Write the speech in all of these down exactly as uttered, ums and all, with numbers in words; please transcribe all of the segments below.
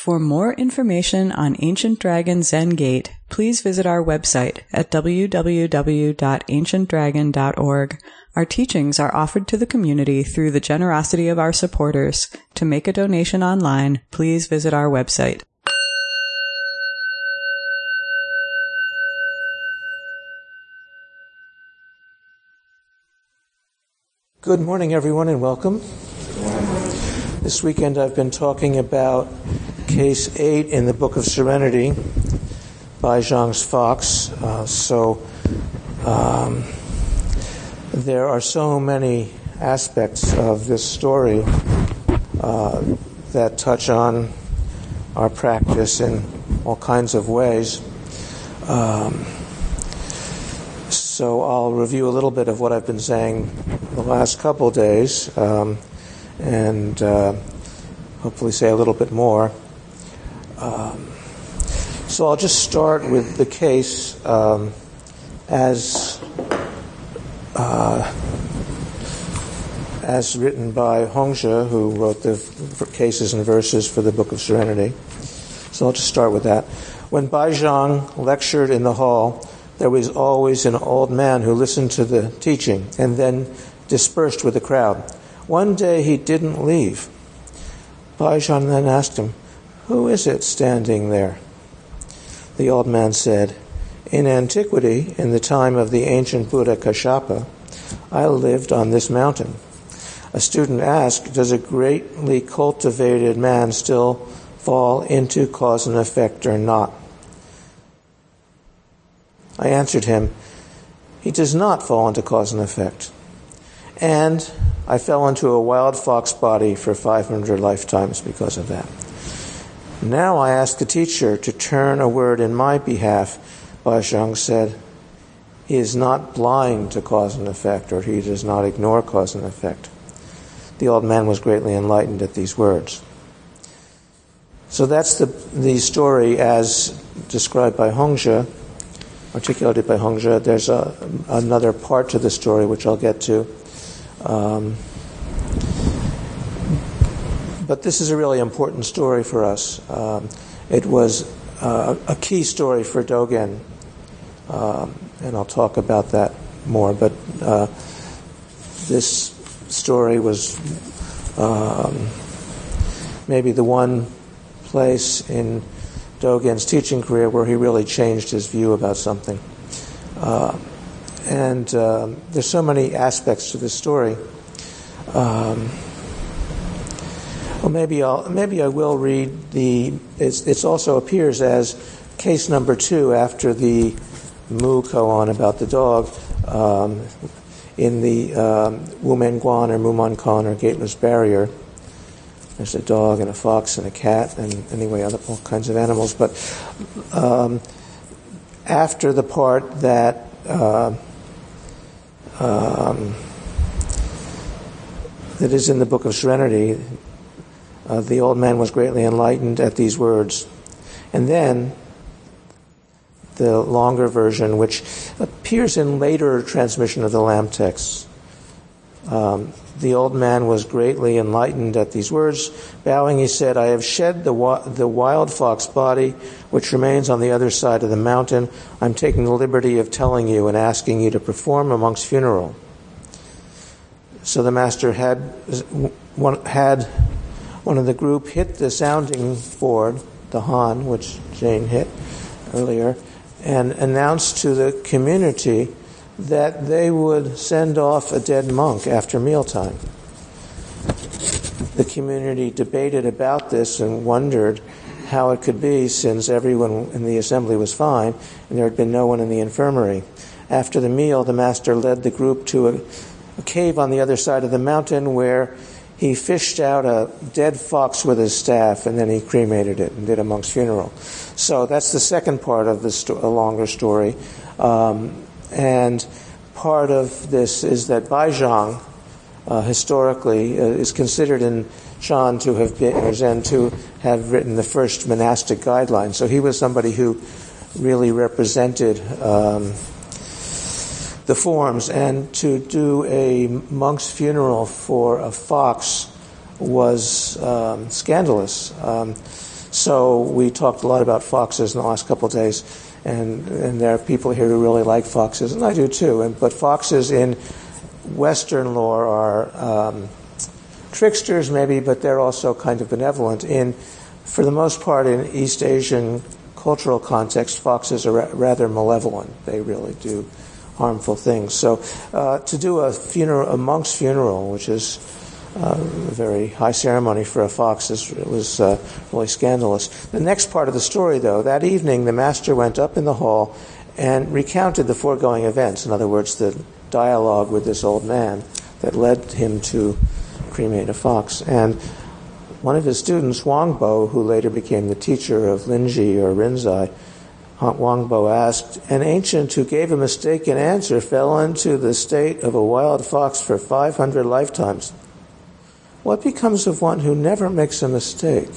For more information on Ancient Dragon Zen Gate, please visit our website at w w w dot ancient dragon dot org. Our teachings are offered to the community through the generosity of our supporters. To make a donation online, please visit our website. Good morning, everyone, and welcome. This weekend I've been talking about Case eight in the Book of Serenity by Zhang's Fox. Uh, so um, there are so many aspects of this story uh, that touch on our practice in all kinds of ways. Um, so I'll review a little bit of what I've been saying the last couple days um, and uh, hopefully say a little bit more. Um, so I'll just start with the case um, as uh, as written by Hongzhi, who wrote the f- cases and verses for the Book of Serenity. So I'll just start with that. When Baizhang lectured in the hall, there was always an old man who listened to the teaching and then dispersed with the crowd. One day he didn't leave. Baizhang then asked him, "Who is it standing there?" The old man said, "In antiquity, in the time of the ancient Buddha Kashyapa, I lived on this mountain." A student asked, "Does a greatly cultivated man still fall into cause and effect or not?" I answered him, "He does not fall into cause and effect. And I fell into a wild fox body for five hundred lifetimes because of that. Now I ask the teacher to turn a word in my behalf." Baizhang said, "He is not blind to cause and effect, or he does not ignore cause and effect." The old man was greatly enlightened at these words. So that's the the story as described by Hongzhi, articulated by Hongzhi. There's a, another part to the story which I'll get to. Um, but this is a really important story for us. Um, it was uh, a key story for Dogen, um, and I'll talk about that more. But uh, this story was um, maybe the one place in Dogen's teaching career where he really changed his view about something. Uh, and um, there's so many aspects to this story. Um, well, maybe I'll maybe I will read the. It's, it's also appears as case number two after the Mu koan about the dog um, in the um, Wumen Guan or Muman Kan or Gateless Barrier. There's a dog and a fox and a cat and anyway other all kinds of animals. But um, after the part that uh, um, that is in the Book of Serenity, uh, the old man was greatly enlightened at these words, and then the longer version, which appears in later transmission of the Lamb texts. Um, The old man was greatly enlightened at these words. Bowing, he said, "I have shed the wa- the wild fox body, which remains on the other side of the mountain. I'm taking the liberty of telling you and asking you to perform a monk's funeral." So the master had one, had one of the group hit the sounding board, the Han, which Jane hit earlier, and announced to the community that they would send off a dead monk after mealtime. The community debated about this and wondered how it could be, since everyone in the assembly was fine and there had been no one in the infirmary. After the meal, the master led the group to a, a cave on the other side of the mountain where he fished out a dead fox with his staff, and then he cremated it and did a monk's funeral. So that's the second part of the sto- a longer story. Um, And part of this is that Baizhang, uh, historically, uh, is considered in Shan to have been, or Zen to have written the first monastic guidelines. So he was somebody who really represented um, the forms, and to do a monk's funeral for a fox was um, scandalous. Um, So we talked a lot about foxes in the last couple of days, and, and there are people here who really like foxes, and I do too. And, but foxes in Western lore are um, tricksters maybe, but they're also kind of benevolent. In, for the most part, in East Asian cultural context, foxes are ra- rather malevolent. They really do harmful things. So uh, to do a funeral, a monk's funeral, which is uh, a very high ceremony for a fox, is, it was uh, really scandalous. The next part of the story, though, that evening the master went up in the hall and recounted the foregoing events. In other words, the dialogue with this old man that led him to cremate a fox. And one of his students, Huangbo, who later became the teacher of Linji or Rinzai, Huangbo asked, an ancient who gave a mistaken answer fell into the state of a wild fox for five hundred lifetimes. What becomes of one who never makes a mistake?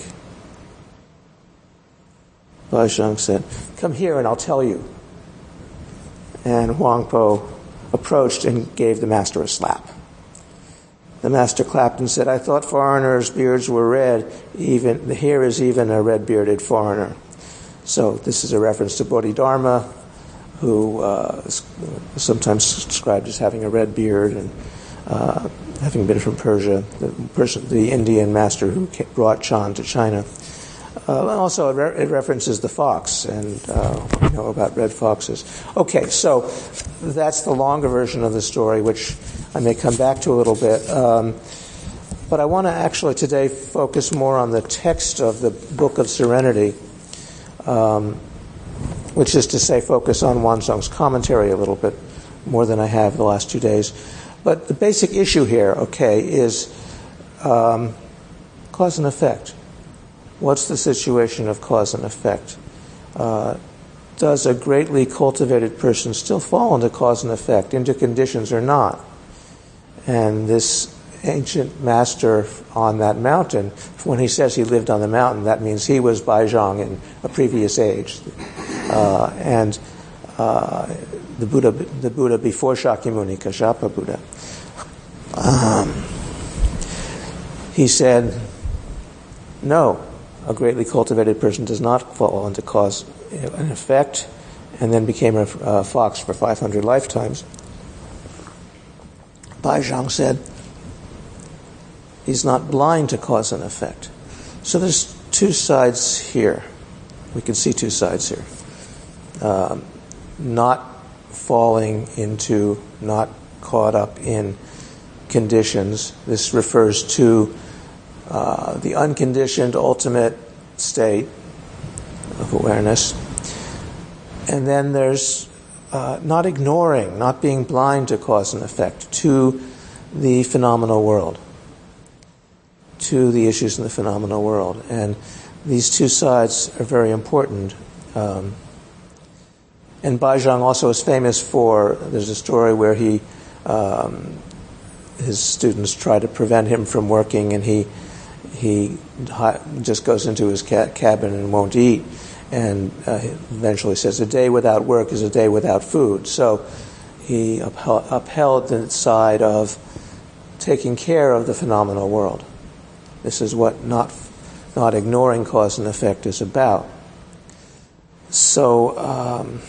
Baizhang said, come here and I'll tell you. And Huangbo approached and gave the master a slap. The master clapped and said, I thought foreigners' beards were red. Even here is even a red-bearded foreigner. So this is a reference to Bodhidharma, who uh, is sometimes described as having a red beard and uh, having been from Persia, the person, the Indian master who brought Chan to China. Uh, and also, it, re- it references the fox, and uh, we know about red foxes. Okay, so that's the longer version of the story, which I may come back to a little bit. Um, but I want to actually today focus more on the text of the Book of Serenity, um, which is to say focus on Wanzong's commentary a little bit more than I have the last two days. But the basic issue here, okay, is um, cause and effect. What's the situation of cause and effect? Uh, does a greatly cultivated person still fall into cause and effect, into conditions or not? And this ancient master on that mountain, when he says he lived on the mountain, that means he was Baizhang in a previous age. Uh, and uh, the Buddha the Buddha before Shakyamuni, Kashyapa Buddha, um, he said, no, a greatly cultivated person does not fall into cause and effect, and then became a, a fox for five hundred lifetimes. Baizhang said, he's not blind to cause and effect. So there's two sides here. We can see two sides here. Um, not falling into, not caught up in conditions. This refers to uh, the unconditioned ultimate state of awareness. And then there's uh, not ignoring, not being blind to cause and effect, to the phenomenal world, to the issues in the phenomenal world. And these two sides are very important. Um, and Baizhang also is famous for, there's a story where he, um, his students try to prevent him from working, and he he just goes into his ca- cabin and won't eat, and uh, eventually says, a day without work is a day without food. So he upheld, upheld the side of taking care of the phenomenal world. This is what not not ignoring cause and effect is about. So, um,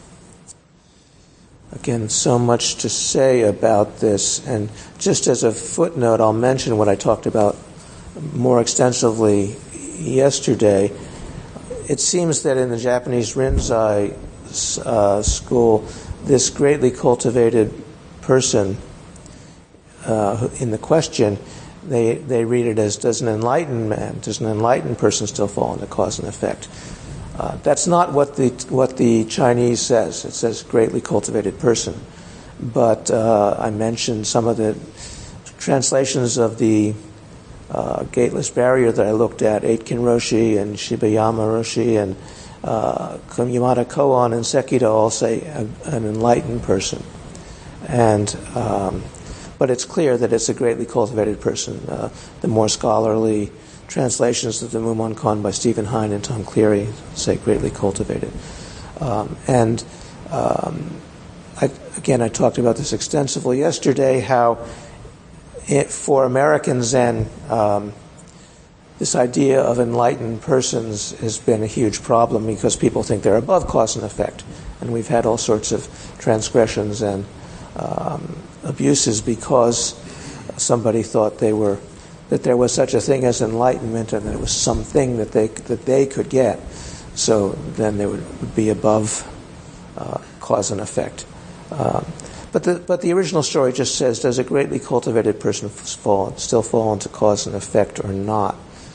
again, so much to say about this. And just as a footnote, I'll mention what I talked about more extensively yesterday. It seems that in the Japanese Rinzai uh, school, this greatly cultivated person uh, in the question, They they read it as, does an enlightened man, does an enlightened person still fall into cause and effect? Uh, that's not what the what the Chinese says. It says greatly cultivated person. But uh, I mentioned some of the translations of the uh, Gateless Barrier that I looked at, Aitken Roshi and Shibayama Roshi and uh, Yamada Koan and Sekida all say a, an enlightened person. And um, But it's clear that it's a greatly cultivated person. Uh, the more scholarly translations of the Mumon Kon by Stephen Hine and Tom Cleary say greatly cultivated. Um, and um, I, again, I talked about this extensively yesterday, how it, for American Zen, um, this idea of enlightened persons has been a huge problem because people think they're above cause and effect. And we've had all sorts of transgressions and um, abuses because somebody thought they were that there was such a thing as enlightenment and that it was something that they that they could get. So then they would, would be above uh, cause and effect. Um, but the but the original story just says, does a greatly cultivated person fall still fall into cause and effect or not?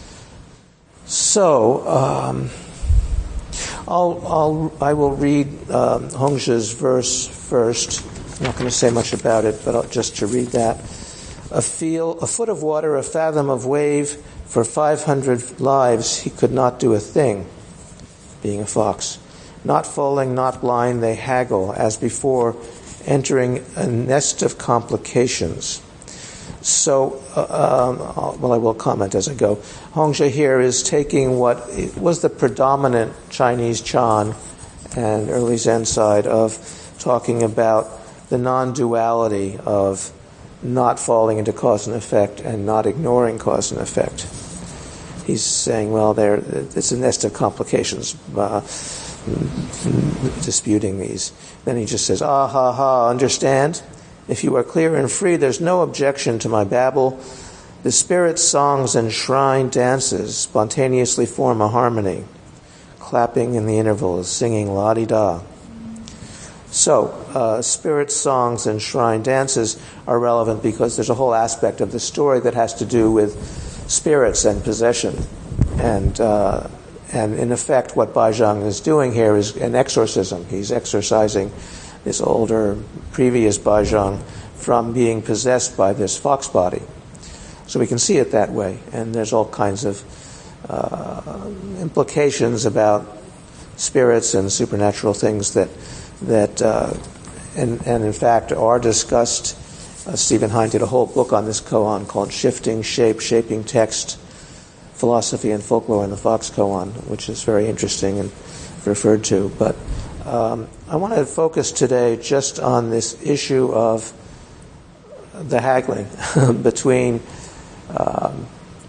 So um, I'll I'll I will read um, Hongzhi's verse first. I'm not going to say much about it, but I'll, just to read that. A feel, a foot of water, a fathom of wave, for five hundred lives he could not do a thing, being a fox. Not falling, not blind, they haggle, as before, entering a nest of complications. So, uh, um, well, I will comment as I go. Hongzhi here is taking what was the predominant Chinese Chan and early Zen side of talking about the non-duality of not falling into cause and effect and not ignoring cause and effect. He's saying, well, there it's a nest of complications, uh, disputing these. Then he just says, ah, ha, ha, understand? If you are clear and free, there's no objection to my babble. The spirit songs and shrine dances spontaneously form a harmony, clapping in the intervals, singing la-di-da. So, uh, spirit songs and shrine dances are relevant because there's a whole aspect of the story that has to do with spirits and possession. And, uh, and in effect, what Baizhang is doing here is an exorcism. He's exorcising this older, previous Baizhang from being possessed by this fox body. So we can see it that way. And there's all kinds of uh, implications about spirits and supernatural things that that, uh, and, and in fact, are discussed. Uh, Stephen Hine did a whole book on this koan called Shifting Shape, Shaping Text, Philosophy and Folklore in the Fox Koan, which is very interesting and referred to. But um, I want to focus today just on this issue of the haggling between um,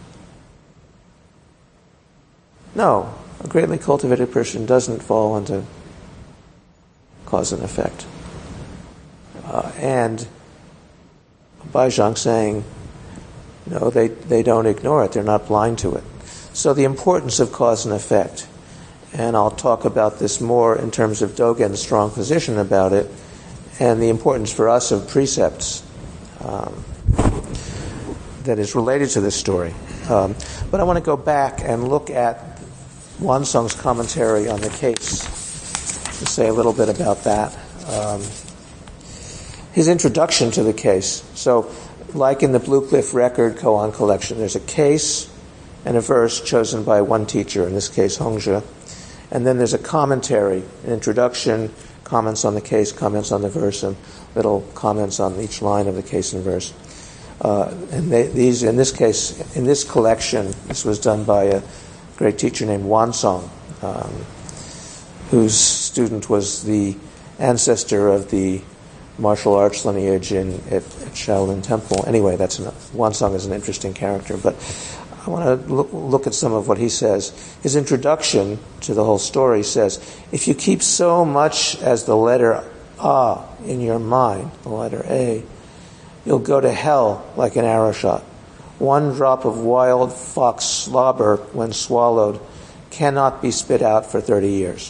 no, a greatly cultivated person doesn't fall into cause and effect. Uh, and Baizhang saying, no, they, they don't ignore it. They're not blind to it. So the importance of cause and effect, and I'll talk about this more in terms of Dogen's strong position about it, and the importance for us of precepts um, that is related to this story. Um, but I want to go back and look at Wansong's commentary on the case to say a little bit about that. Um, his introduction to the case. So, like in the Blue Cliff Record koan collection, there's a case and a verse chosen by one teacher, in this case Hongzhi. And then there's a commentary, an introduction, comments on the case, comments on the verse, and little comments on each line of the case and verse. Uh, and they, these, in this case, in this collection, this was done by a great teacher named Wansong, um, whose student was the ancestor of the martial arts lineage in at, at Shaolin Temple. Anyway, that's an, Wansong is an interesting character, but I want to look, look at some of what he says. His introduction to the whole story says, if you keep so much as the letter A in your mind, the letter A, you'll go to hell like an arrow shot. One drop of wild fox slobber, when swallowed, cannot be spit out for thirty years.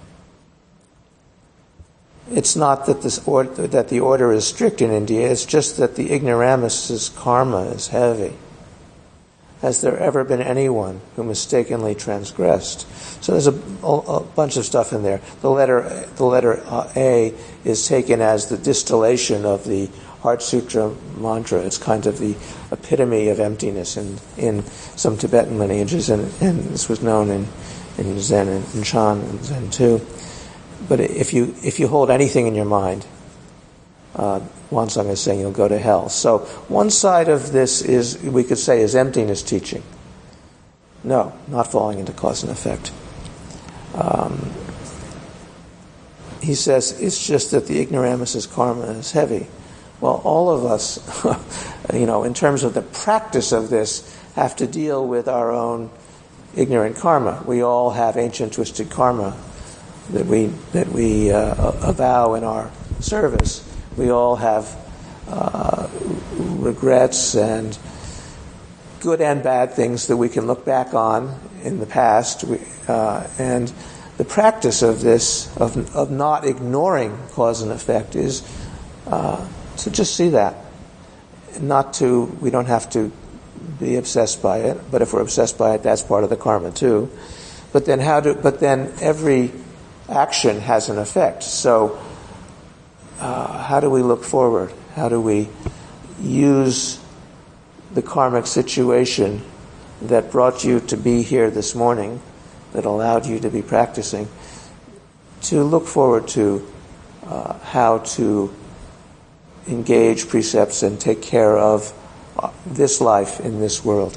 It's not that this order, that the order is strict in India, it's just that the ignoramus's karma is heavy. Has there ever been anyone who mistakenly transgressed? So there's a, a, a bunch of stuff in there. The letter, the letter uh, A is taken as the distillation of the Heart Sutra mantra. It's kind of the epitome of emptiness in, in some Tibetan lineages, and, and this was known in, in Zen and in Chan and Zen too. But if you if you hold anything in your mind, uh, Wansong is saying you'll go to hell. So one side of this is, we could say, is emptiness teaching. No, not falling into cause and effect. Um, he says it's just that the ignoramus's karma is heavy. Well, all of us, you know, in terms of the practice of this, have to deal with our own ignorant karma. We all have ancient twisted karma that we that we uh, avow in our service. We all have uh, regrets and good and bad things that we can look back on in the past. We, uh, and the practice of this, of of not ignoring cause and effect, is uh, to just see that. Not to, we don't have to be obsessed by it, but if we're obsessed by it, that's part of the karma too. But then how do? But then every action has an effect. So uh, how do we look forward? How do we use the karmic situation that brought you to be here this morning, that allowed you to be practicing, to look forward to uh, how to engage precepts and take care of this life in this world.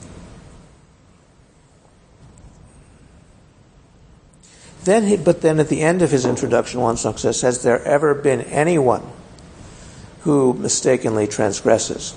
Then, he, but then at the end of his introduction, Wansong says, "Has there ever been anyone who mistakenly transgresses?"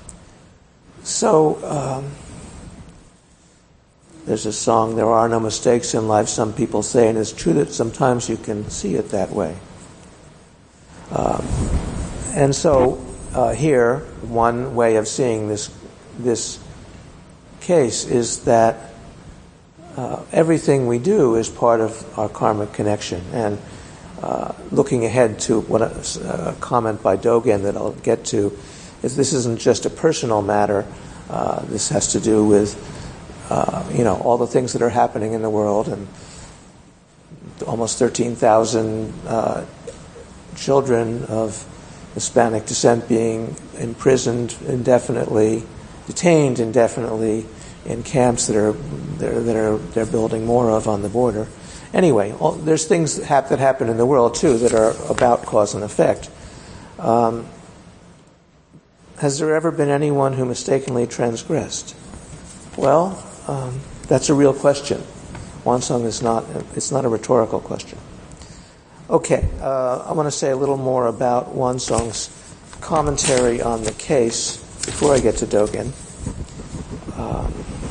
So um, there's a song, "There are no mistakes in life," some people say, and it's true that sometimes you can see it that way. Um, and so uh, here, one way of seeing this this case is that uh, everything we do is part of our karmic connection. And uh, looking ahead to what a, a comment by Dogen that I'll get to, is this isn't just a personal matter. Uh, this has to do with uh, you know all the things that are happening in the world, and almost thirteen thousand uh, children of Hispanic descent being imprisoned indefinitely, detained indefinitely in camps that are that are, that are they're building more of on the border. Anyway, all, there's things that, hap- that happen in the world too that are about cause and effect. Um, has there ever been anyone who mistakenly transgressed? Well, um, that's a real question. Wansong is not. It's not a rhetorical question. Okay, uh, I want to say a little more about Wansong's commentary on the case before I get to Dogen. Um,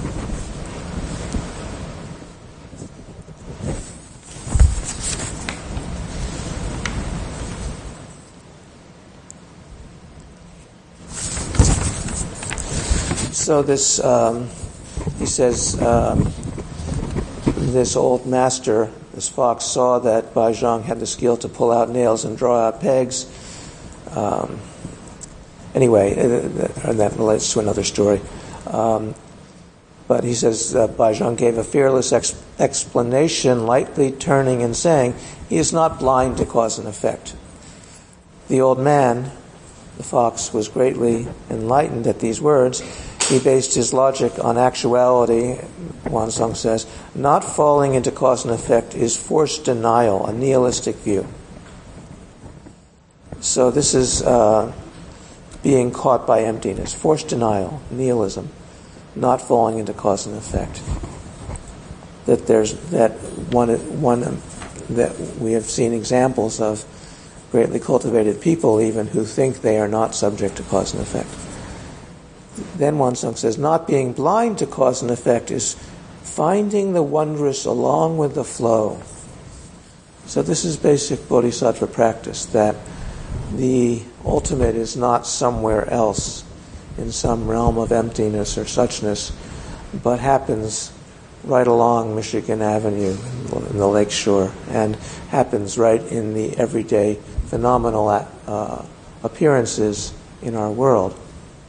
so this, um, he says, um, this old master, this fox, saw that Bai Zhang had the skill to pull out nails and draw out pegs. Um, anyway, and that relates to another story. Um, but he says uh, Bai Zhang gave a fearless ex- explanation, lightly turning and saying, "He is not blind to cause and effect." The old man, the fox, was greatly enlightened at these words. He based his logic on actuality. Wansong says, "Not falling into cause and effect is forced denial, a nihilistic view." So this is uh, being caught by emptiness, forced denial, nihilism, not falling into cause and effect. That there's that one one that we have seen examples of greatly cultivated people even who think they are not subject to cause and effect. Then Wansong says, not being blind to cause and effect is finding the wondrous along with the flow. So this is basic bodhisattva practice, that the ultimate is not somewhere else in some realm of emptiness or suchness, but happens right along Michigan Avenue in the lakeshore, and happens right in the everyday phenomenal uh, appearances in our world.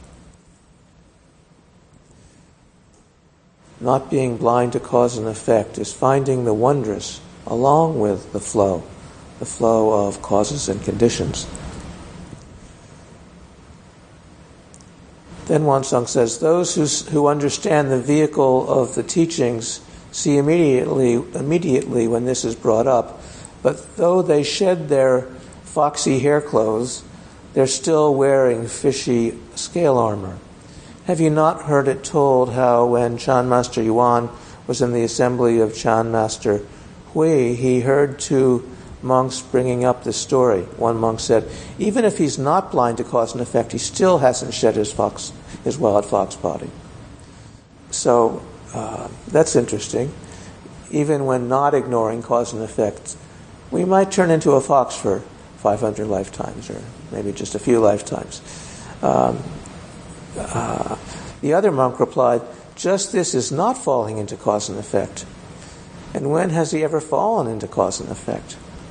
Not being blind to cause and effect is finding the wondrous along with the flow, the flow of causes and conditions. Then Wansong says, those who, who understand the vehicle of the teachings see immediately, immediately when this is brought up, but though they shed their foxy hair clothes, they're still wearing fishy scale armor. Have you not heard it told how when Chan Master Yuan was in the assembly of Chan Master Hui, he heard two monks bringing up this story. One monk said, even if he's not blind to cause and effect, he still hasn't shed his fox, his wild fox body. So uh, that's interesting. Even when not ignoring cause and effect, we might turn into a fox for five hundred lifetimes, or maybe just a few lifetimes. Um, uh, the other monk replied, just this is not falling into cause and effect. And when has he ever fallen into cause and effect?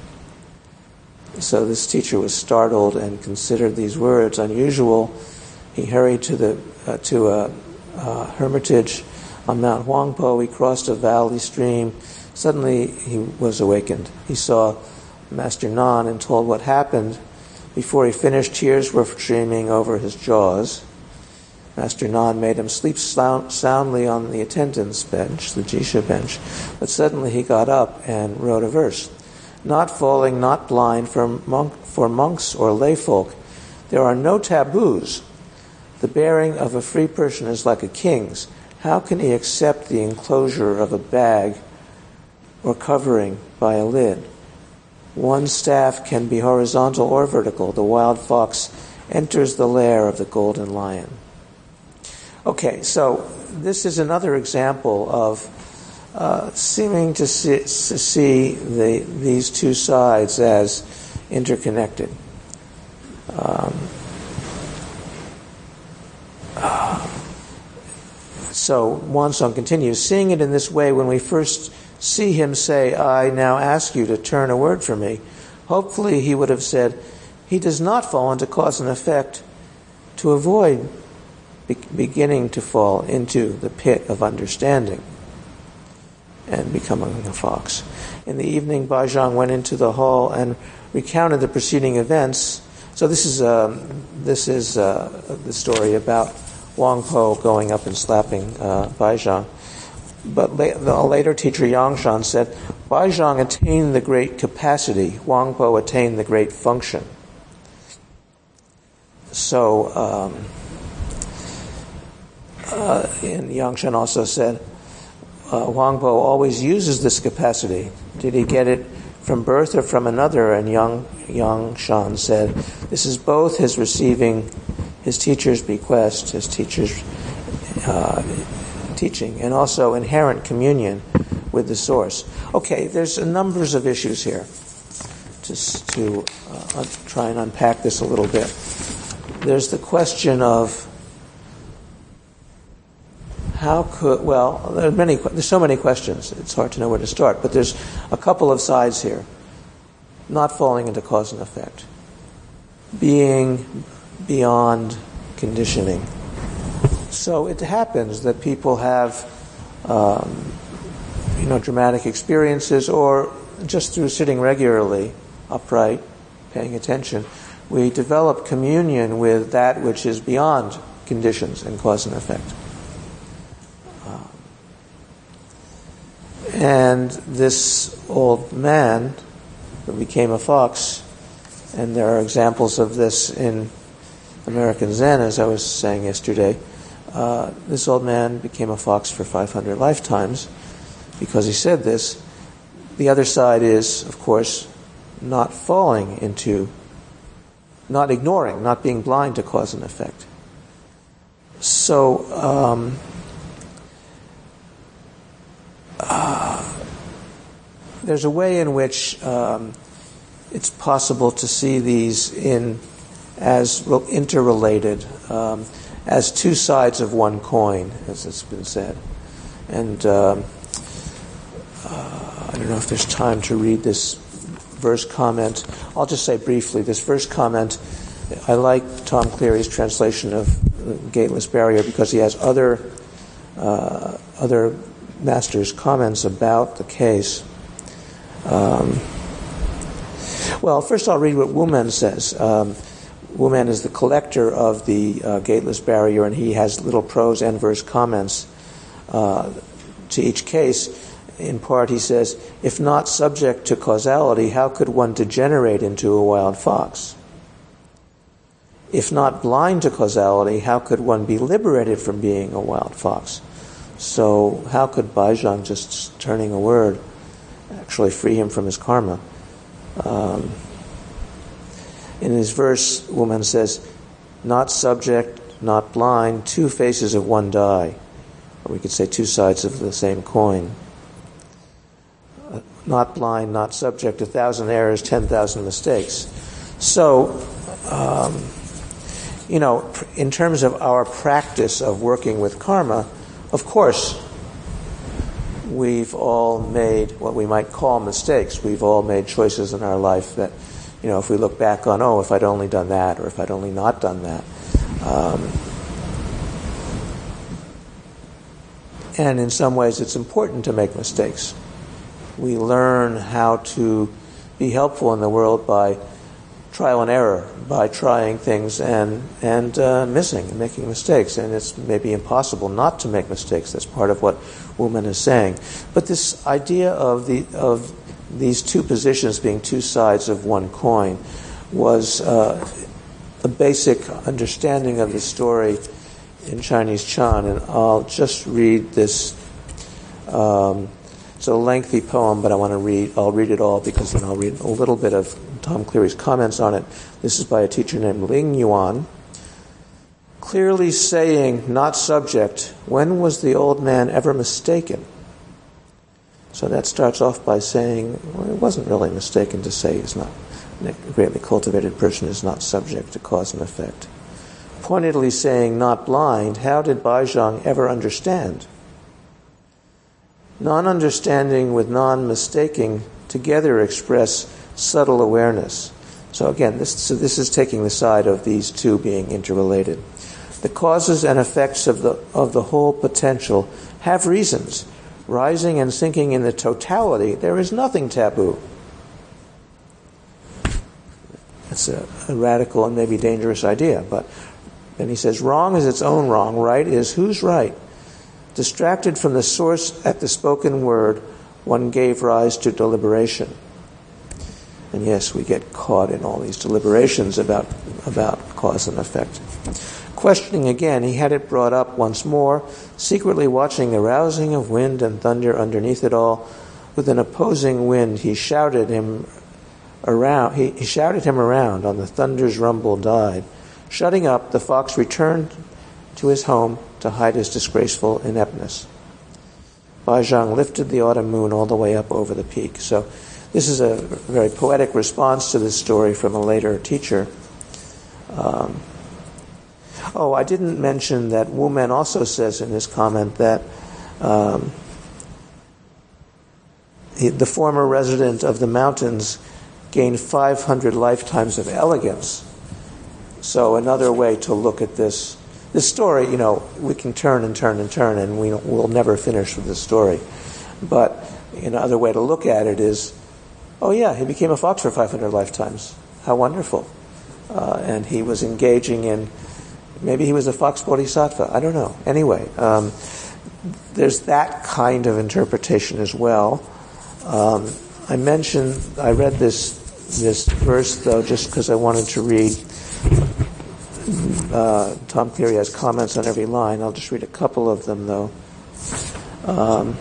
So this teacher was startled and considered these words unusual. He hurried to the uh, to a uh, hermitage on Mount Huangpo. He crossed a valley stream. Suddenly he was awakened. He saw Master Nan and told what happened. Before he finished, tears were streaming over his jaws. Master Nan made him sleep sound, soundly on the attendant's bench, the Jisha bench. But suddenly he got up and wrote a verse. Not falling, not blind, for, monk, for monks or layfolk, there are no taboos. The bearing of a free person is like a king's. How can he accept the enclosure of a bag or covering by a lid? One staff can be horizontal or vertical. The wild fox enters the lair of the golden lion. Okay, so this is another example of uh, seeming to see, to see the, these two sides as interconnected. Um, uh, so Huansong continues, seeing it in this way, when we first see him say, I now ask you to turn a word for me, hopefully he would have said, he does not fall into cause and effect to avoid be- beginning to fall into the pit of understanding and becoming a fox. In the evening, Baizhang went into the hall and recounted the preceding events. So this is uh, this is uh, the story about Huangpo going up and slapping uh, Baizhang. But la- the later teacher Yangshan said, Baizhang attained the great capacity, Huangpo attained the great function. So, um, uh, and Yangshan also said, uh, Huangpo always uses this capacity. Did he get it from birth or from another? And Yang Yangshan said, this is both his receiving his teacher's bequest, his teacher's uh, teaching, and also inherent communion with the source. Okay, there's a numbers of issues here. Just to uh, un- try and unpack this a little bit. There's the question of how could, well, there are many, there's so many questions, it's hard to know where to start, but there's a couple of sides here. Not falling into cause and effect. Being beyond conditioning. So it happens that people have, um, you know, dramatic experiences, or just through sitting regularly, upright, paying attention, we develop communion with that which is beyond conditions and cause and effect. Um, and this old man who became a fox, and there are examples of this in American Zen, as I was saying yesterday. Uh, this old man became a fox for five hundred lifetimes because he said this. The other side is, of course, not falling into, not ignoring, not being blind to cause and effect. So, um, uh, there's a way in which um, it's possible to see these in as interrelated, um, as two sides of one coin, as it's been said. And um, uh, I don't know if there's time to read this verse comment. I'll just say briefly, this verse comment, I like Tom Cleary's translation of the Gateless Barrier because he has other uh, other masters' comments about the case. Um, well, first I'll read what Wumen says. Um, Wumen is the collector of the uh, Gateless Barrier, and he has little prose and verse comments uh, to each case. In part, he says, if not subject to causality, how could one degenerate into a wild fox? If not blind to causality, how could one be liberated from being a wild fox? So how could Baizhang, just turning a word, actually free him from his karma? Um, in his verse, woman says, not subject, not blind, two faces of one die. Or we could say two sides of the same coin. Uh, not blind, not subject, a thousand errors, ten thousand mistakes. So, um, you know, in terms of our practice of working with karma, of course, we've all made what we might call mistakes. We've all made choices in our life that, you know, if we look back on, oh, if I'd only done that, or if I'd only not done that. Um, and in some ways, it's important to make mistakes. We learn how to be helpful in the world by trial and error, by trying things and and uh, missing and making mistakes. And it's maybe impossible not to make mistakes. That's part of what Woman is saying. But this idea of the of these two positions being two sides of one coin was uh, a basic understanding of the story in Chinese Chan. And I'll just read this. Um, it's a lengthy poem, but I want to read. I'll read it all because then I'll read a little bit of Tom Cleary's comments on it. This is by a teacher named Ling Yuan. Clearly saying, not subject, when was the old man ever mistaken? So that starts off by saying, well, it wasn't really mistaken to say he's not, a greatly cultivated person is not subject to cause and effect. Pointedly saying, not blind, how did Baizhang ever understand? Non-understanding with non-mistaking together express subtle awareness. So again, this, so this is taking the side of these two being interrelated. The causes and effects of the of the whole potential have reasons. Rising and sinking in the totality, there is nothing taboo. It's a, a radical and maybe dangerous idea, but then he says, wrong is its own wrong, right is whose right? Distracted from the source at the spoken word, one gave rise to deliberation. And yes, we get caught in all these deliberations about about cause and effect. Questioning again, he had it brought up once more, secretly watching the rousing of wind and thunder underneath it all. With an opposing wind, he shouted him around. He, he shouted him around. On the thunder's rumble died. Shutting up, the fox returned to his home to hide his disgraceful ineptness. Baizhang lifted the autumn moon all the way up over the peak. So this is a very poetic response to this story from a later teacher. Um, oh, I didn't mention that Wu Men also says in his comment that um, he, the former resident of the mountains gained five hundred lifetimes of elegance. So another way to look at this, this story, you know, we can turn and turn and turn, and we will never finish with this story. But another way to look at it is, oh yeah, he became a fox for five hundred lifetimes. How wonderful. Uh, and he was engaging in, maybe he was a fox bodhisattva, I don't know. Anyway, um, there's that kind of interpretation as well. Um, I mentioned, I read this this verse, though, just because I wanted to read. Uh, Tom Cleary has comments on every line. I'll just read a couple of them, though. Um,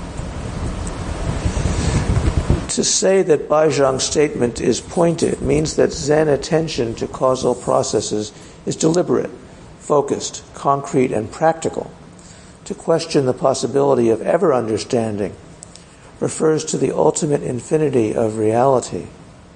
to say that Baizhang's statement is pointed means that Zen attention to causal processes is deliberate, focused, concrete, and practical. To question the possibility of ever understanding refers to the ultimate infinity of reality.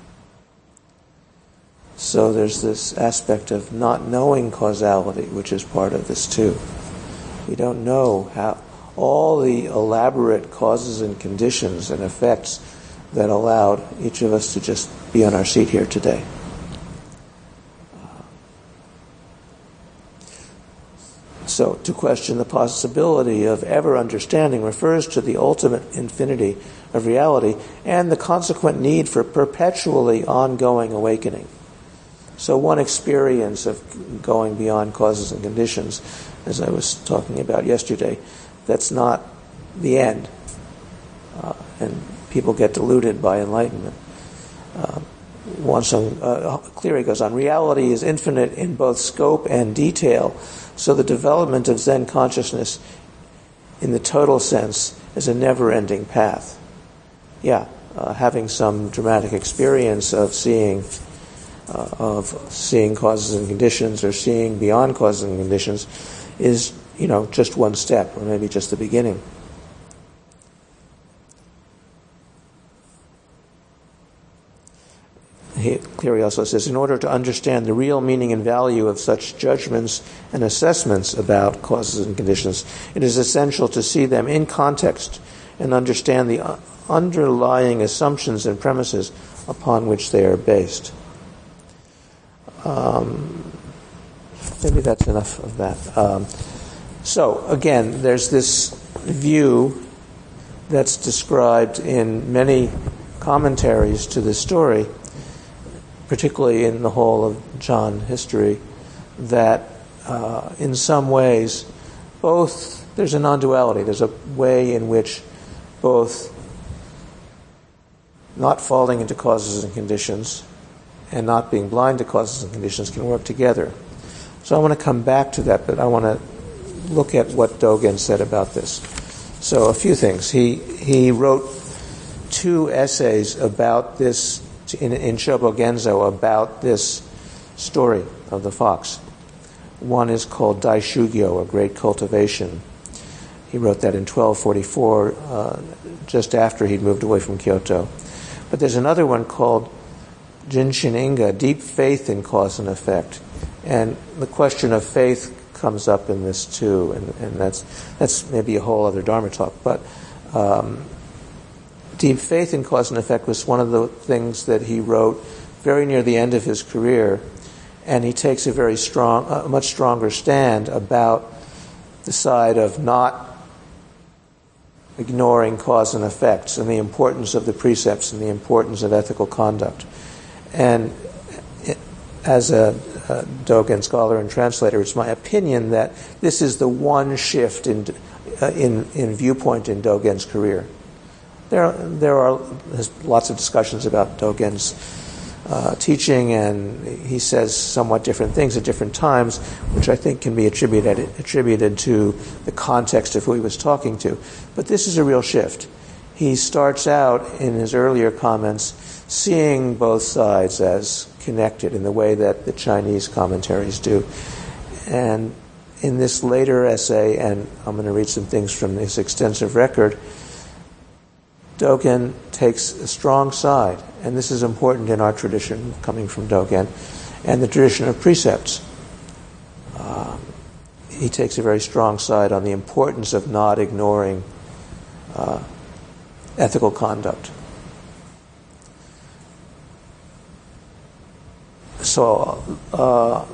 So there's this aspect of not knowing causality, which is part of this too. We don't know how all the elaborate causes and conditions and effects that allowed each of us to just be on our seat here today. So to question the possibility of ever understanding refers to the ultimate infinity of reality and the consequent need for perpetually ongoing awakening. So one experience of going beyond causes and conditions, as I was talking about yesterday, that's not the end. Uh, and people get deluded by enlightenment. Uh, once on, uh, Cleary goes on, reality is infinite in both scope and detail, so the development of Zen consciousness in the total sense is a never-ending path. Yeah, uh, having some dramatic experience of seeing uh, of seeing causes and conditions, or seeing beyond causes and conditions, is, you know, just one step, or maybe just the beginning. He, Cleary also says, in order to understand the real meaning and value of such judgments and assessments about causes and conditions, it is essential to see them in context and understand the underlying assumptions and premises upon which they are based. Um, maybe that's enough of that. Um, so, again, there's this view that's described in many commentaries to this story, particularly in the whole of John history, that uh, in some ways both, there's a non-duality. There's a way in which both not falling into causes and conditions and not being blind to causes and conditions can work together. So I want to come back to that, but I want to look at what Dogen said about this. So a few things. He he wrote two essays about this in, in Shobo Genzo about this story of the fox. One is called Daishugyo, a great cultivation. He wrote that in twelve forty-four, uh, just after he'd moved away from Kyoto. But there's another one called Jinshin Inga, deep faith in cause and effect. And the question of faith comes up in this too, and, and that's that's maybe a whole other Dharma talk. But um, deep faith in cause and effect was one of the things that he wrote very near the end of his career, and he takes a very strong, a much stronger stand about the side of not ignoring cause and effects, and the importance of the precepts and the importance of ethical conduct. And it, as a, a Dogen scholar and translator, it's my opinion that this is the one shift in uh, in, in viewpoint in Dogen's career. There, are, there are there's lots of discussions about Dogen's uh, teaching, and he says somewhat different things at different times, which I think can be attributed attributed to the context of who he was talking to. But this is a real shift. He starts out in his earlier comments seeing both sides as connected in the way that the Chinese commentaries do. And in this later essay, and I'm going to read some things from this extensive record, Dogen takes a strong side, and this is important in our tradition, coming from Dogen, and the tradition of precepts. Uh, he takes a very strong side on the importance of not ignoring uh, ethical conduct. So, uh,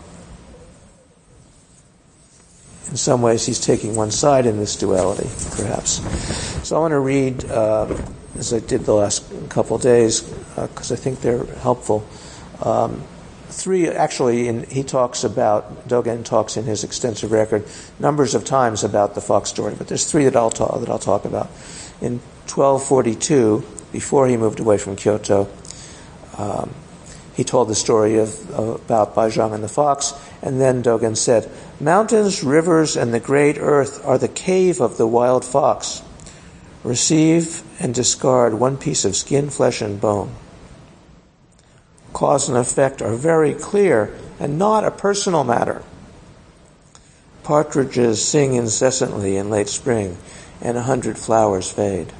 in some ways, he's taking one side in this duality, perhaps. So I want to read, uh, as I did the last couple of days, because uh, I think they're helpful. Um, three, actually, in, he talks about, Dogen talks in his extensive record numbers of times about the fox story, but there's three that I'll talk, that I'll talk about. In twelve forty-two, before he moved away from Kyoto, um, he told the story of, of about Baizhang and the fox, and then Dogen said, "Mountains, rivers, and the great earth are the cave of the wild fox. Receive and discard one piece of skin, flesh, and bone. Cause and effect are very clear and not a personal matter. Partridges sing incessantly in late spring, and a hundred flowers fade."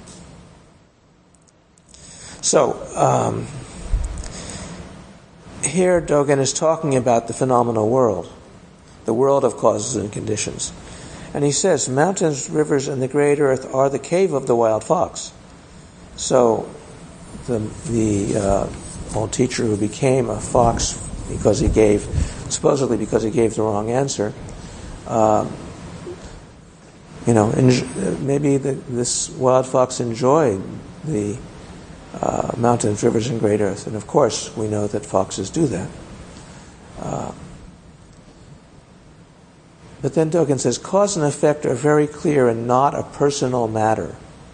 So, um, here Dogen is talking about the phenomenal world, the world of causes and conditions. And he says, mountains, rivers, and the great earth are the cave of the wild fox. So the the uh, old teacher who became a fox because he gave, supposedly because he gave the wrong answer, uh, you know, enj- maybe the, this wild fox enjoyed the uh, mountains, rivers, and great earth. And of course, we know that foxes do that. Uh, But then Dogen says, cause and effect are very clear and not a personal matter.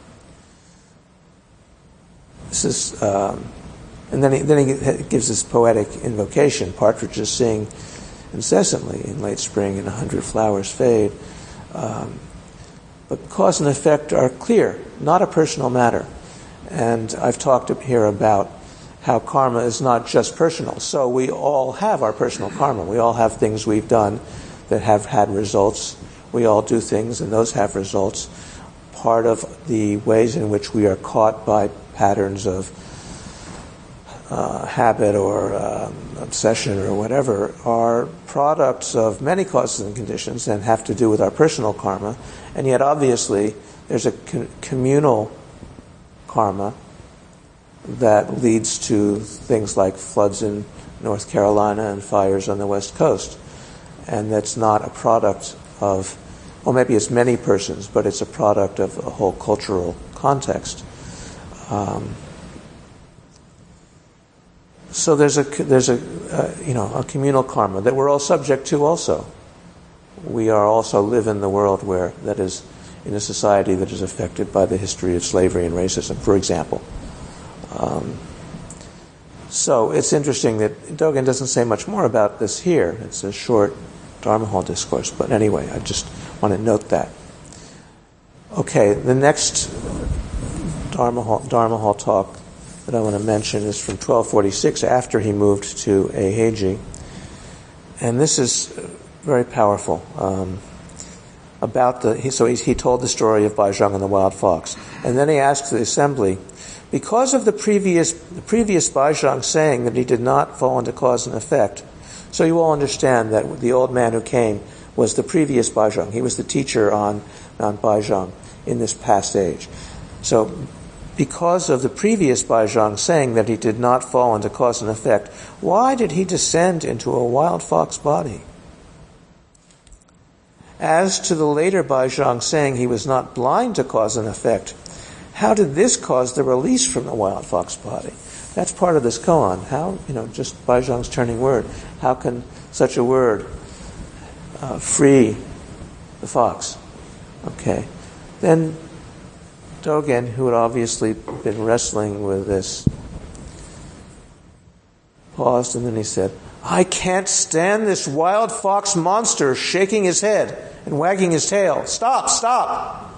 This is, um, and then he, then he gives this poetic invocation. Partridges sing incessantly in late spring, and a hundred flowers fade. Um, but cause and effect are clear, not a personal matter. And I've talked here about how karma is not just personal. So we all have our personal karma. We all have things we've done that have had results. We all do things, and those have results. Part of the ways in which we are caught by patterns of uh, habit or um, obsession or whatever are products of many causes and conditions and have to do with our personal karma. And yet, obviously, there's a co- communal karma that leads to things like floods in North Carolina and fires on the West Coast. And that's not a product of, well, maybe it's many persons, but it's a product of a whole cultural context. Um, so there's a there's a uh, you know a communal karma that we're all subject to. Also, we are also live in the world where that is in a society that is affected by the history of slavery and racism, for example. Um, so it's interesting that Dogen doesn't say much more about this here. It's a short Dharma Hall discourse, but anyway, I just want to note that. Okay, the next Dharma Hall, Dharma Hall talk that I want to mention is from twelve forty-six, after he moved to Eiheiji. And this is very powerful. Um, about the he, So he, he told the story of Baizhang and the wild fox. And then he asked the assembly, because of the previous, the previous Baizhang saying that he did not fall into cause and effect, so you all understand that the old man who came was the previous Baizhang. He was the teacher on Mount Baizhang in this past age. So because of the previous Baizhang saying that he did not fall into cause and effect, why did he descend into a wild fox body? As to the later Baizhang saying he was not blind to cause and effect, how did this cause the release from the wild fox body? That's part of this koan. How, you know, just Baizhang's turning word. How can such a word uh, free the fox? Okay. Then Dogen, who had obviously been wrestling with this, paused and then he said, I can't stand this wild fox monster shaking his head and wagging his tail. Stop, stop!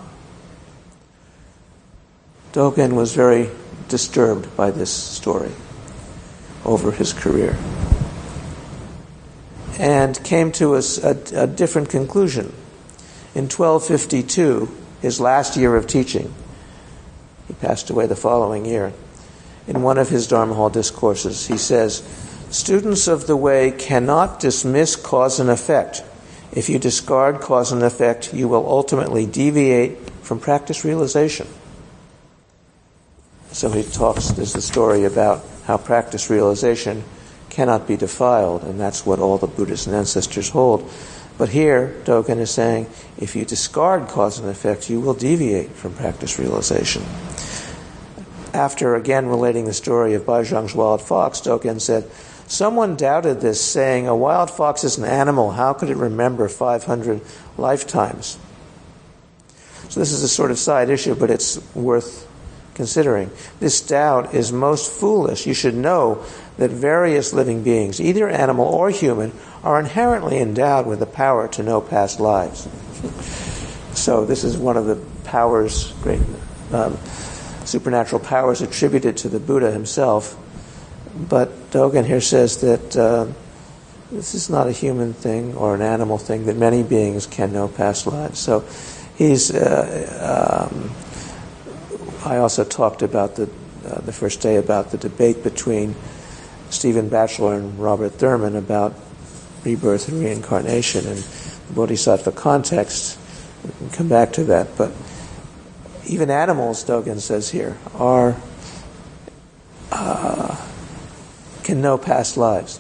Dogen was very disturbed by this story over his career and came to a, a, a different conclusion. In twelve fifty-two, his last year of teaching, he passed away the following year, in one of his Dharma Hall discourses, he says, students of the way cannot dismiss cause and effect. If you discard cause and effect, you will ultimately deviate from practice realization. So he talks, there's the story about how practice realization cannot be defiled, and that's what all the Buddhists and ancestors hold. But here, Dogen is saying, if you discard cause and effect, you will deviate from practice realization. After again relating the story of Baizhang's wild fox, Dogen said, someone doubted this, saying, a wild fox is an animal. How could it remember five hundred lifetimes? So this is a sort of side issue, but it's worth considering. This doubt is most foolish. You should know that various living beings, either animal or human, are inherently endowed with the power to know past lives. So this is one of the powers, great um, supernatural powers attributed to the Buddha himself. But Dogen here says that uh, this is not a human thing or an animal thing, that many beings can know past lives. So he's... Uh, um, I also talked about the uh, the first day about the debate between Stephen Batchelor and Robert Thurman about rebirth and reincarnation and the Bodhisattva context. We can come back to that. But even animals, Dogen says here, are uh, can know past lives.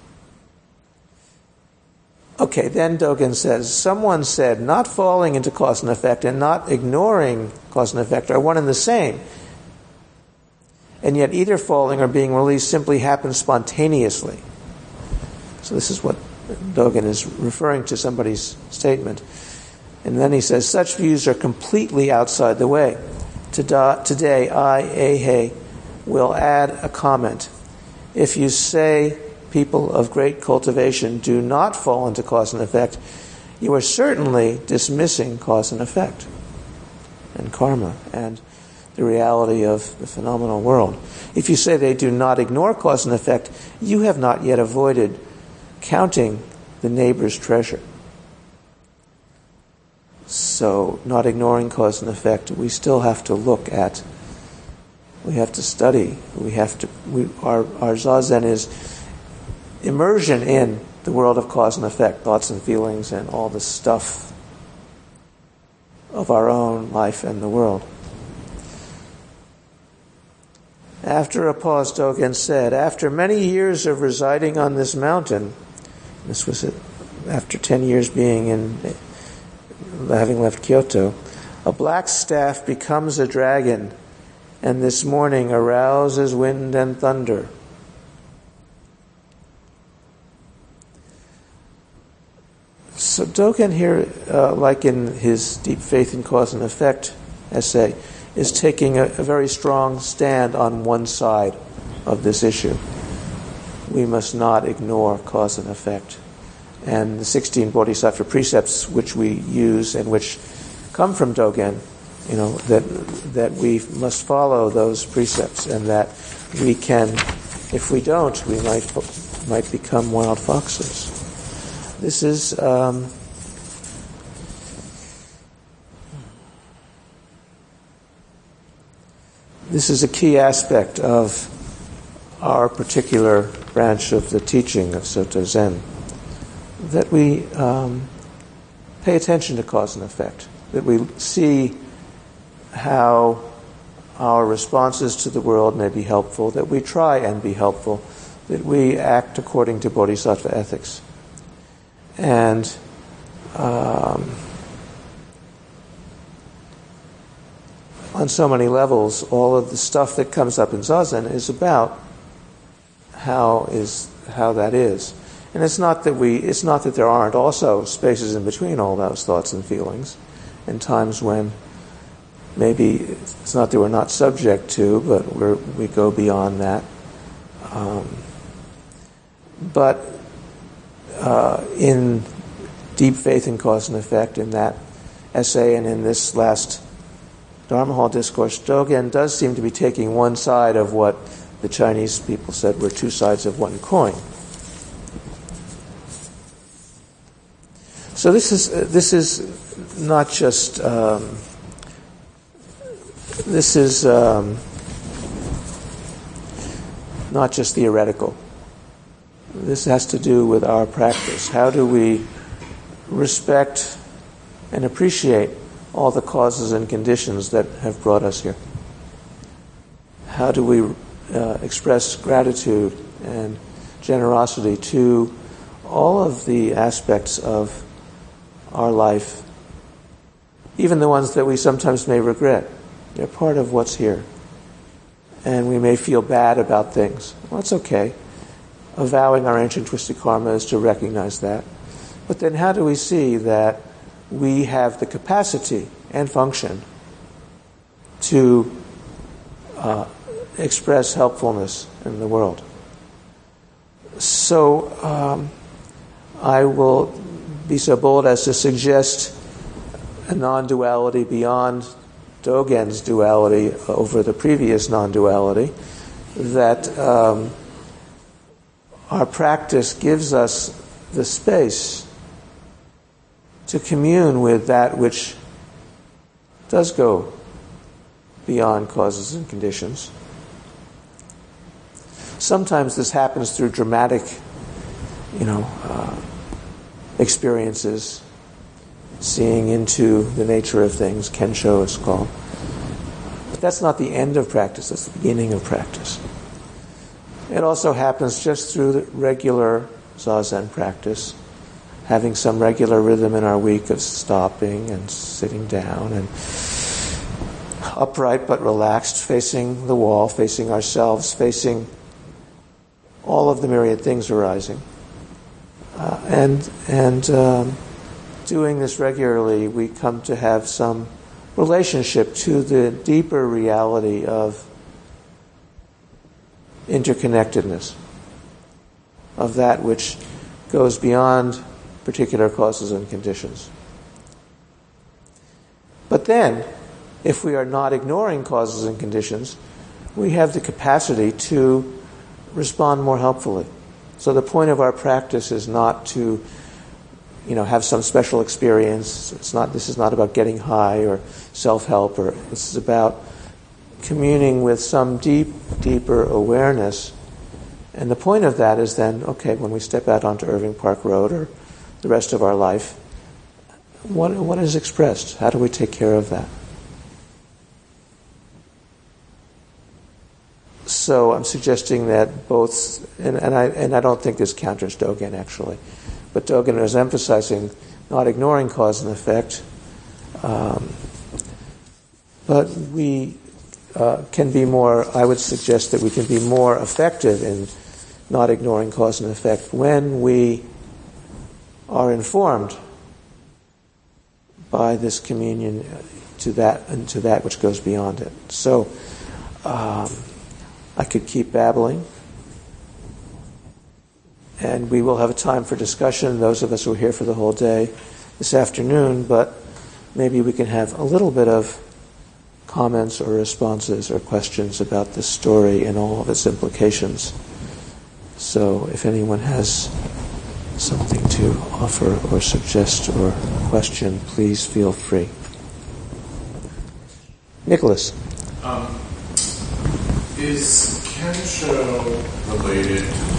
Okay, then Dogen says, someone said not falling into cause and effect and not ignoring cause and effect are one and the same. And yet either falling or being released simply happens spontaneously. So this is what Dogen is referring to, somebody's statement. And then he says, such views are completely outside the way. Today, I, Eihe, will add a comment. If you say people of great cultivation do not fall into cause and effect, you are certainly dismissing cause and effect and karma. And the reality of the phenomenal world. If you say they do not ignore cause and effect, you have not yet avoided counting the neighbor's treasure. So, not ignoring cause and effect, we still have to look at, we have to study, we have to, we, our, our Zazen is immersion in the world of cause and effect, thoughts and feelings and all the stuff of our own life and the world. After a pause, Dogen said, after many years of residing on this mountain, this was after ten years being in, having left Kyoto, a black staff becomes a dragon, and this morning arouses wind and thunder. So Dogen here, uh, like in his Deep Faith in Cause and Effect essay, is taking a, a very strong stand on one side of this issue. We must not ignore cause and effect. And the sixteen Bodhisattva precepts which we use and which come from Dogen, you know, that that we must follow those precepts, and that we can, if we don't, we might might become wild foxes. This is um, this is a key aspect of our particular branch of the teaching of Soto Zen, that we um, pay attention to cause and effect, that we see how our responses to the world may be helpful, that we try and be helpful, that we act according to Bodhisattva ethics. And um, on so many levels, all of the stuff that comes up in Zazen is about how is how that is. And it's not that we it's not that there aren't also spaces in between all those thoughts and feelings, and times when maybe it's not that we're not subject to, but we're we go beyond that. Um, but uh, in Deep Faith in Cause and Effect, in that essay and in this last Dharma Hall discourse, Dogen does seem to be taking one side of what the Chinese people said were two sides of one coin. So this is uh, this is not just um, this is um, not just theoretical. This has to do with our practice. How do we respect and appreciate all the causes and conditions that have brought us here? How do we uh, express gratitude and generosity to all of the aspects of our life, even the ones that we sometimes may regret? They're part of what's here. And we may feel bad about things. Well, that's okay. Avowing our ancient twisted karma is to recognize that. But then how do we see that we have the capacity and function to uh, express helpfulness in the world? So um, I will be so bold as to suggest a non-duality beyond Dogen's duality over the previous non-duality, that um, our practice gives us the space to commune with that which does go beyond causes and conditions. Sometimes this happens through dramatic, you know, uh, experiences, seeing into the nature of things. Kensho is called. But that's not the end of practice, that's the beginning of practice. It also happens just through the regular Zazen practice, having some regular rhythm in our week of stopping and sitting down and upright but relaxed, facing the wall, facing ourselves, facing all of the myriad things arising. Uh, and and um, doing this regularly, we come to have some relationship to the deeper reality of interconnectedness, of that which goes beyond particular causes and conditions. But then, if we are not ignoring causes and conditions, we have the capacity to respond more helpfully. So the point of our practice is not to, you know, have some special experience. It's not. This is not about getting high or self-help. Or this is about communing with some deep, deeper awareness. And the point of that is then, okay, when we step out onto Irving Park Road or the rest of our life, what what is expressed? How do we take care of that? So I'm suggesting that both, and, and I and I don't think this counters Dogen actually, but Dogen is emphasizing not ignoring cause and effect, um, but we uh, can be more. I would suggest that we can be more effective in not ignoring cause and effect when we are informed by this communion to that and to that which goes beyond it. So. Um, I could keep babbling. And we will have a time for discussion, those of us who are here for the whole day this afternoon, but maybe we can have a little bit of comments or responses or questions about this story and all of its implications. So if anyone has something to offer or suggest or question, please feel free. Nicholas. Um. Is Kensho related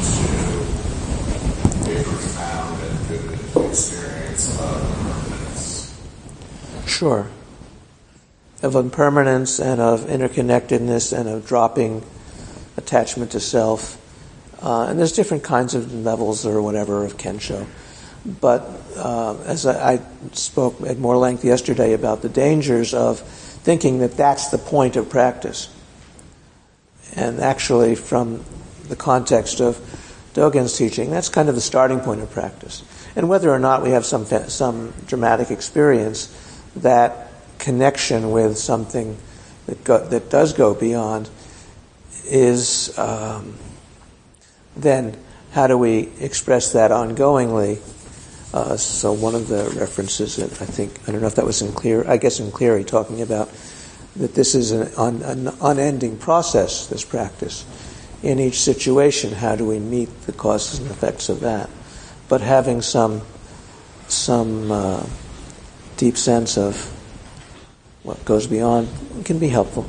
to a profound and vivid experience of impermanence? Sure. Of impermanence and of interconnectedness and of dropping attachment to self. Uh, and there's different kinds of levels or whatever of Kensho. But uh, as I, I spoke at more length yesterday about the dangers of thinking that that's the point of practice. And actually, from the context of Dogen's teaching, that's kind of the starting point of practice. And whether or not we have some some dramatic experience, that connection with something that go, that does go beyond is um, then how do we express that ongoingly? Uh, so one of the references that I think, I don't know if that was in Clear, I guess in Cleary, talking about that this is an, un, an unending process, this practice. In each situation, how do we meet the causes and effects of that? But having some some uh, deep sense of what goes beyond can be helpful.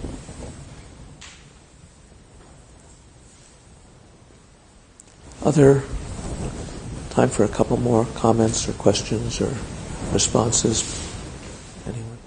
Other time for a couple more comments or questions or responses. Anyone?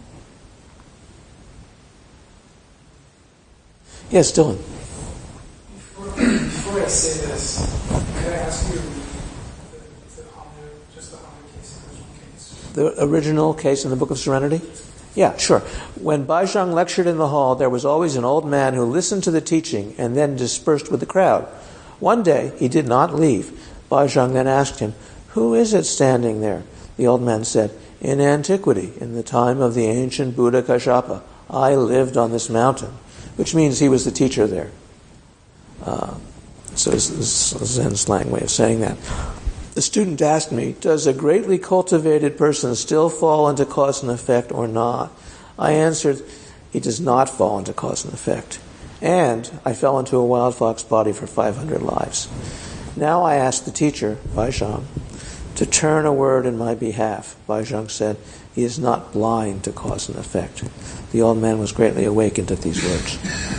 Yes, Dylan. Before, before I say this, could I ask you to read the, the Hondo, just the Hondo case, the original case? The original case in the Book of Serenity? Yeah, sure. When Baizhang lectured in the hall, there was always an old man who listened to the teaching and then dispersed with the crowd. One day, he did not leave. Baizhang then asked him, "Who is it standing there?" The old man said, "In antiquity, in the time of the ancient Buddha Kashyapa, I lived on this mountain," which means he was the teacher there. Uh, so this is a Zen slang way of saying that. The student asked me, "Does a greatly cultivated person still fall into cause and effect or not?" I answered, "He does not fall into cause and effect. And I fell into a wild fox body for five hundred lives. Now I ask the teacher, Baizhang, to turn a word in my behalf." Baizhang said, "He is not blind to cause and effect." The old man was greatly awakened at these words.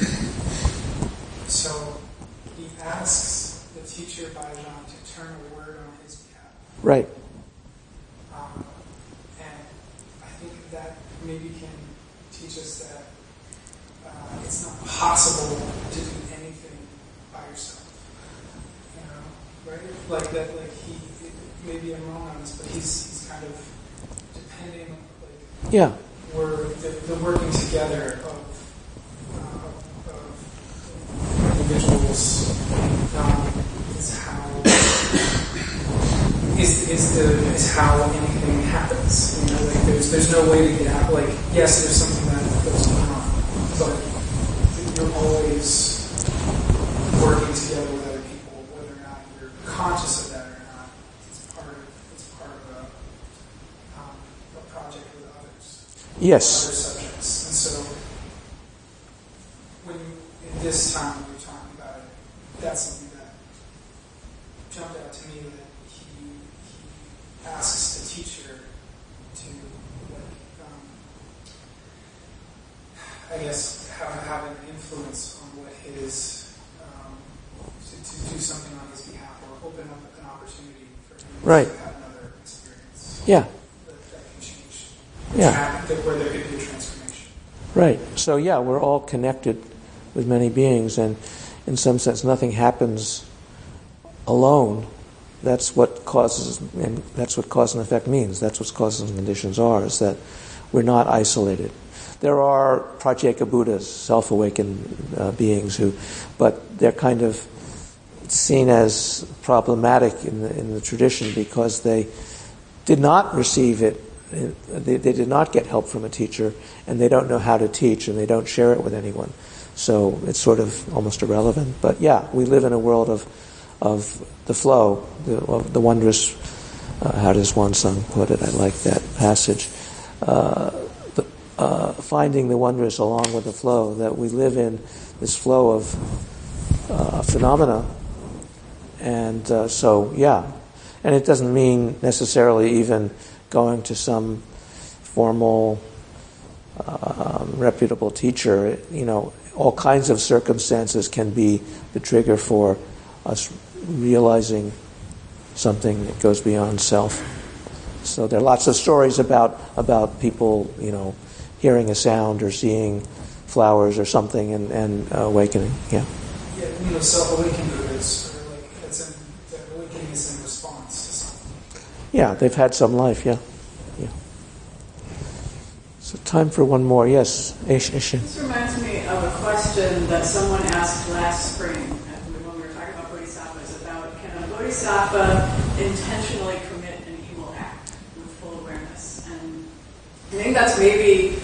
So he asks the teacher Baizhang to turn a word on his behalf. Right. Um, and I think that maybe can teach us that uh, it's not possible to do anything by yourself. You know, right? Like that. Like he, maybe I'm wrong on this, but he's he's kind of depending. Like, Yeah. We're the, the working together of, uh, of individuals um, is how is is the is how anything happens. You know, like there's there's no way to get out. Like yes, there's something that goes on, but you're always working together with other people, whether or not you're conscious of that or not. It's part of it's part of a, um, a project with others. Yes. Other subjects. And so time when we were talking about it, that's something that jumped out to me, that he, he asks the teacher to, like, um, I guess, have, have an influence on what his, um, to, to do something on his behalf, or open up an opportunity for him Right. to have another experience. Yeah. That, that can change. Yeah. That, where there could be a transformation. Right. So yeah, we're all connected with many beings, and in some sense, nothing happens alone. That's what causes, and that's what cause and effect means. That's what causes and conditions are, is that we're not isolated. There are Pratyeka Buddhas, self-awakened uh, beings who, but they're kind of seen as problematic in the, in the tradition because they did not receive it. They, they did not get help from a teacher, and they don't know how to teach, and they don't share it with anyone. So it's sort of almost irrelevant. But yeah, we live in a world of of the flow, the, of the wondrous, uh, how does one song put it? I like that passage. Uh, the, uh, finding the wondrous along with the flow, that we live in this flow of uh, phenomena. And uh, so, yeah. And it doesn't mean necessarily even going to some formal, uh, reputable teacher. It, you know, all kinds of circumstances can be the trigger for us realizing something that goes beyond self. So there are lots of stories about about people, you know, hearing a sound or seeing flowers or something and, and uh, awakening. Yeah. Yeah, you know, self-awakening is, or like, it's in, the awakening is in response to something. Yeah, they've had some life. Yeah, yeah. So time for one more. Yes, Ish, Ishin. This reminds me of a question that someone asked last spring. Bodhisattva intentionally commit an evil act with full awareness. And I think that's maybe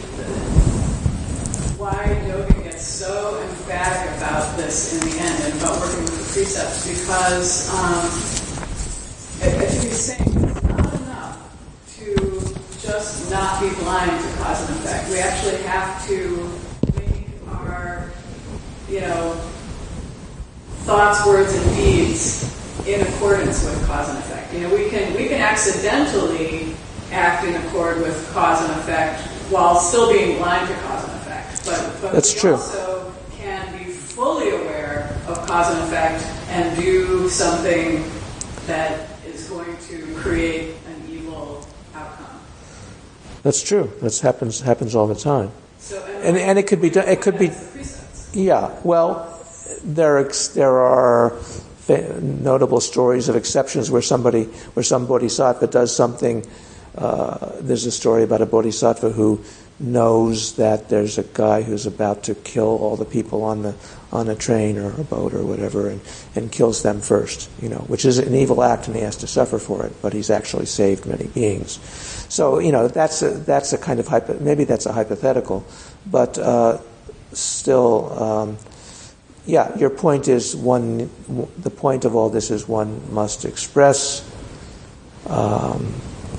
why yoga gets so emphatic about this in the end and about working with the precepts, because um, I, I think he's saying it's not enough to just not be blind to cause and effect. We actually have to make our, you know, thoughts, words, and deeds in accordance with cause and effect. You know, we can we can accidentally act in accord with cause and effect while still being blind to cause and effect. But, but That's we true. also can be fully aware of cause and effect and do something that is going to create an evil outcome. That's true. That happens happens all the time. So, And and it could be done. It could be. Yeah. Well, there ex- there are notable stories of exceptions where somebody, where some bodhisattva does something. Uh, there's a story about a bodhisattva who knows that there's a guy who's about to kill all the people on the on a train or a boat or whatever, and, and kills them first. You know, which is an evil act, and he has to suffer for it. But he's actually saved many beings. So you know, that's a that's a kind of hypo, maybe that's a hypothetical, but uh, still. Um, Yeah, your point is one. The point of all this is one must express. Um,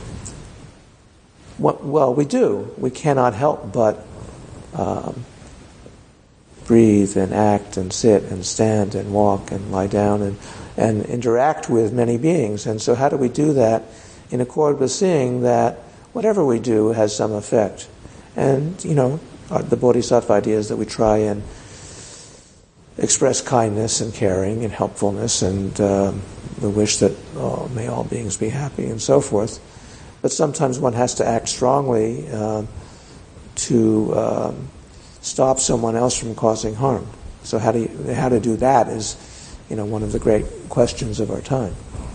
what, well, we do. We cannot help but um, breathe and act and sit and stand and walk and lie down and and interact with many beings. And so, how do we do that in accord with seeing that whatever we do has some effect? And you know, the Bodhisattva idea is that we try and express kindness and caring and helpfulness and um, the wish that oh, may all beings be happy and so forth. But sometimes one has to act strongly um, to um, stop someone else from causing harm. So how do you, how to do that is, you know, one of the great questions of our time.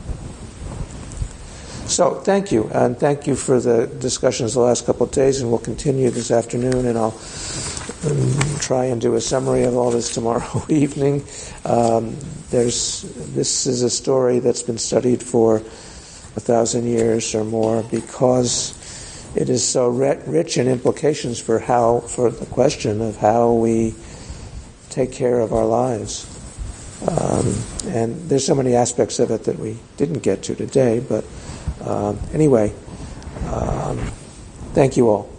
So thank you, and thank you for the discussions the last couple of days, and we'll continue this afternoon, and I'll um, try and do a summary of all this tomorrow evening. Um, there's this is a story that's been studied for a thousand years or more because it is so rich in implications for how for the question of how we take care of our lives. Um, and there's so many aspects of it that we didn't get to today, but. Um, anyway, um, thank you all.